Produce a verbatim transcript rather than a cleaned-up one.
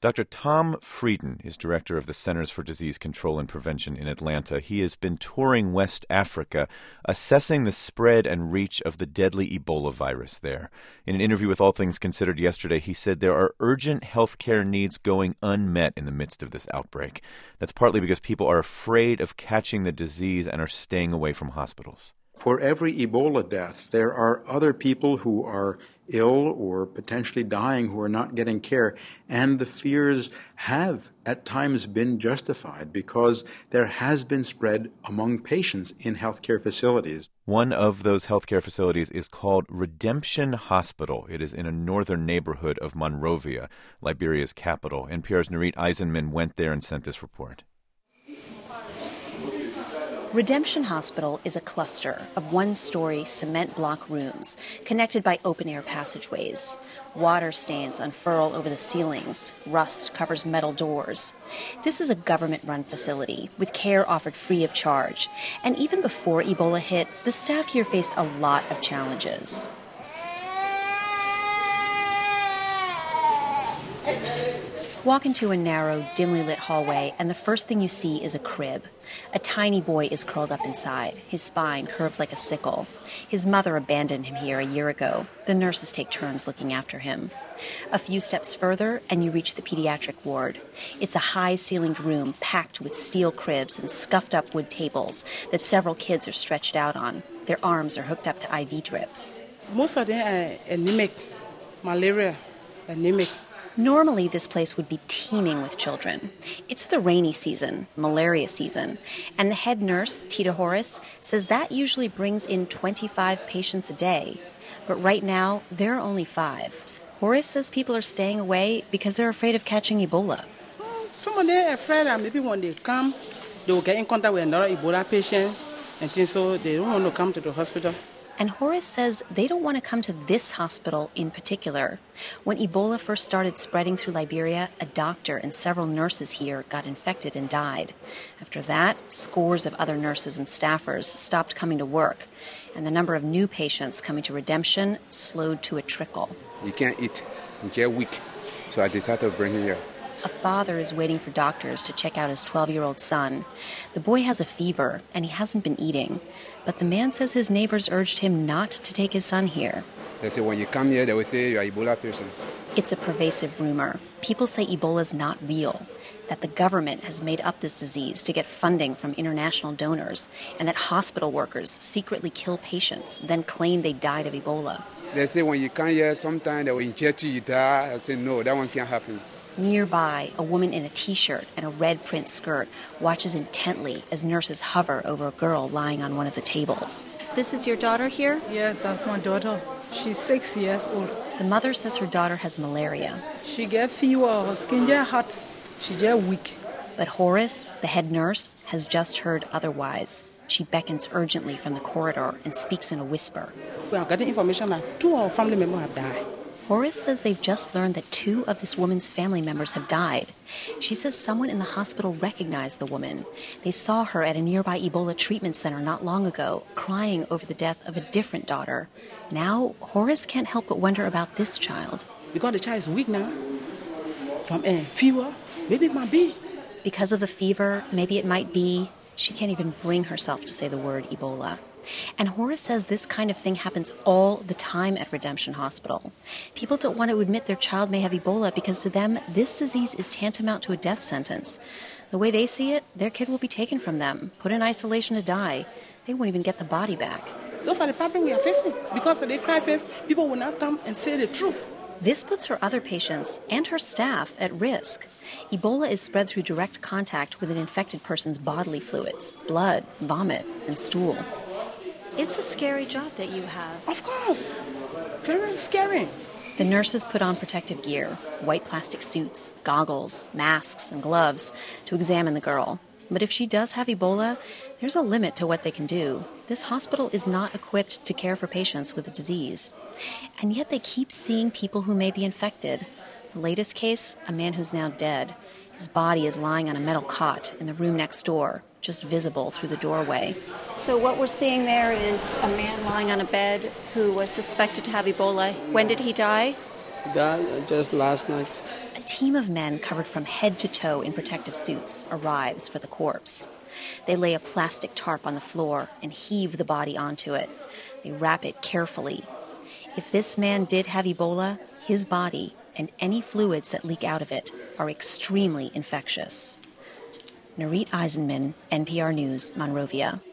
Doctor Tom Frieden is director of the Centers for Disease Control and Prevention in Atlanta. He has been touring West Africa, assessing the spread and reach of the deadly Ebola virus there. In an interview with All Things Considered yesterday, he said there are urgent health care needs going unmet in the midst of this outbreak. That's partly because people are afraid of catching the disease and are staying away from hospitals. For every Ebola death, there are other people who are ill or potentially dying who are not getting care. And the fears have at times been justified because there has been spread among patients in healthcare facilities. One of those healthcare facilities is called Redemption Hospital. It is in a northern neighborhood of Monrovia, Liberia's capital. N P R's Narit Eisenman went there and sent this report. Redemption Hospital is a cluster of one-story cement block rooms connected by open-air passageways. Water stains unfurl over the ceilings. Rust covers metal doors. This is a government-run facility with care offered free of charge. And even before Ebola hit, the staff here faced a lot of challenges. Walk into a narrow, dimly lit hallway, and the first thing you see is a crib. A tiny boy is curled up inside, his spine curved like a sickle. His mother abandoned him here a year ago. The nurses take turns looking after him. A few steps further, and you reach the pediatric ward. It's a high-ceilinged room packed with steel cribs and scuffed-up wood tables that several kids are stretched out on. Their arms are hooked up to I V drips. Most of them are anemic, malaria, anemic. Normally, this place would be teeming with children. It's the rainy season, malaria season, and the head nurse, Tita Horace, says that usually brings in twenty-five patients a day. But right now, there are only five. Horace says people are staying away because they're afraid of catching Ebola. Some of them are afraid that maybe when they come, they will get in contact with another Ebola patient, and things, so they don't want to come to the hospital. And Horace says they don't want to come to this hospital in particular. When Ebola first started spreading through Liberia, a doctor and several nurses here got infected and died. After that, scores of other nurses and staffers stopped coming to work, and the number of new patients coming to Redemption slowed to a trickle. You can't eat. You get weak. So I decided to bring him here. A father is waiting for doctors to check out his twelve-year-old son. The boy has a fever, and he hasn't been eating. But the man says his neighbors urged him not to take his son here. They say when you come here, they will say you're an Ebola person. It's a pervasive rumor. People say Ebola's not real, that the government has made up this disease to get funding from international donors, and that hospital workers secretly kill patients, then claim they died of Ebola. They say when you come here, sometimes they will inject you, you die. I say, no, that one can't happen. Nearby, a woman in a T-shirt and a red print skirt watches intently as nurses hover over a girl lying on one of the tables. This is your daughter here? Yes, that's my daughter. She's six years old. The mother says her daughter has malaria. She get fever, her skin get hot, she get weak. But Horace, the head nurse, has just heard otherwise. She beckons urgently from the corridor and speaks in a whisper. We are getting information that two of our family members have died. Horace says they've just learned that two of this woman's family members have died. She says someone in the hospital recognized the woman. They saw her at a nearby Ebola treatment center not long ago, crying over the death of a different daughter. Now, Horace can't help but wonder about this child. Because the child is weak now, from a fever, maybe it might be. Because of the fever, maybe it might be. She can't even bring herself to say the word Ebola. And Horace says this kind of thing happens all the time at Redemption Hospital. People don't want to admit their child may have Ebola because to them, this disease is tantamount to a death sentence. The way they see it, their kid will be taken from them, put in isolation to die. They won't even get the body back. Those are the problems we are facing. Because of the crisis, people will not come and say the truth. This puts her other patients and her staff at risk. Ebola is spread through direct contact with an infected person's bodily fluids, blood, vomit, and stool. It's a scary job that you have. Of course. Very scary. The nurses put on protective gear, white plastic suits, goggles, masks, and gloves to examine the girl. But if she does have Ebola, there's a limit to what they can do. This hospital is not equipped to care for patients with the disease. And yet they keep seeing people who may be infected. The latest case, a man who's now dead. His body is lying on a metal cot in the room next door, just visible through the doorway. So what we're seeing there is a man lying on a bed who was suspected to have Ebola. When did he die? Died just last night. A team of men covered from head to toe in protective suits arrives for the corpse. They lay a plastic tarp on the floor and heave the body onto it. They wrap it carefully. If this man did have Ebola, his body and any fluids that leak out of it are extremely infectious. Narit Eisenman, N P R News, Monrovia.